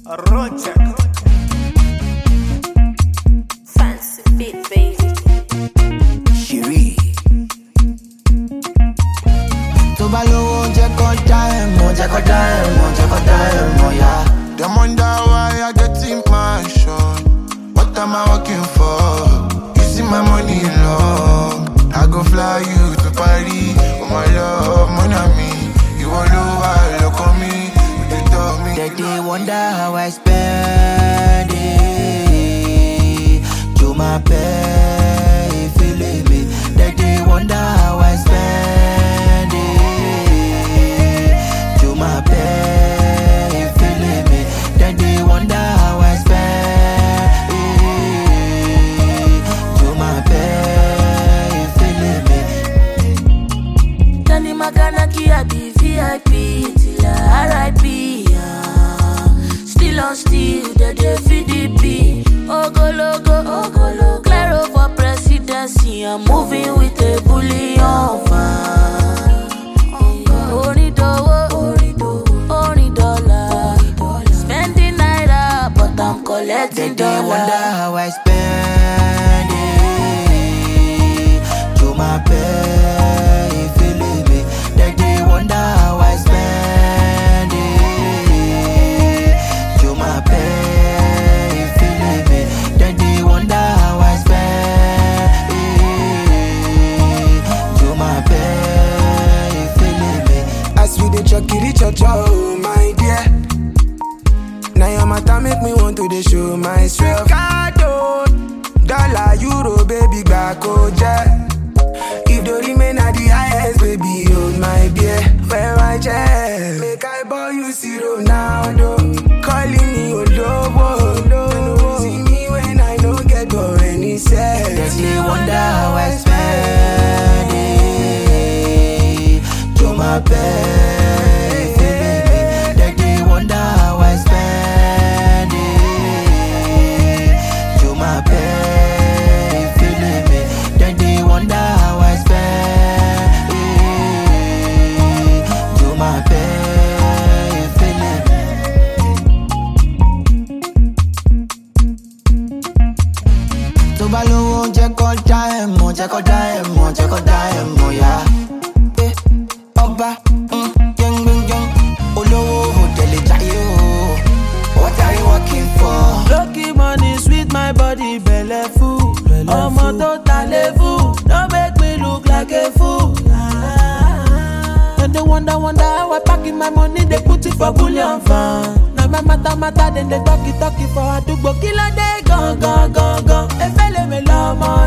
Rocha. Fancy beat, baby. Shiri. Tó bá lówó jẹ́ kó dá ẹ̀ mọ̀, jẹ́ kó dá ẹ̀ mọ̀, jẹ́ kó dá ẹ̀ mọ̀, yeah. Them wonder why I get in mansion. What am I working for? You see my money long. I go fly you to Paris. Oh my love, mon ami. You all over, look on me. You tell me. They wonder how I spend it. To my pay, feeling me. They wonder how I spend it. To my pay, feeling me. They wonder how I spend it. To my pay, feeling me. Danny Maganaki, I be VIP till I RIP. Still on still, they feed the beat. Ogologo, Claro for presidency. I'm moving with a bullion van. Only dollar. Spending naira, but I'm collecting They wonder dollar. how I spend it. To my pay, feeling me. They wonder how I spend it. To my pay, feeling me. They wonder how I spend it. To my pay, feeling me. As we dey chucky cho oh my dear. Now your matter make me want to dey show myself. Ricardo, dollar, euro, baby, back yeah. If the remain at the highest, baby, hold my beer. Where I just make I buy you zero now, calling me Olobo. See me when I don't get go any sense. They wonder how I spend it. To my pay, feeling me. They wonder how I spend it. To my pay, feeling me. They wonder how I spend it. To my pay, feeling me. Tó bá lówó jẹ́ kó dá ẹ̀ mọ̀, jẹ́ kó dá ẹ̀ mọ̀, jẹ́ kó dá ẹ̀ mọ̀, yeah. Ọba, yẹ́ngbẹ́ngbẹ́ng, olówó òdèlè jáyé o. What are you working for? Lucky money sweet my body belle full. Ọmọ tó ta léfù, don't make me look like a fool. And they wonder how I packing my money, they put it for bullion fan. Now my matter, then they talk it for àdúgbò. Kí ló dé gan. Efele me lọ́mọ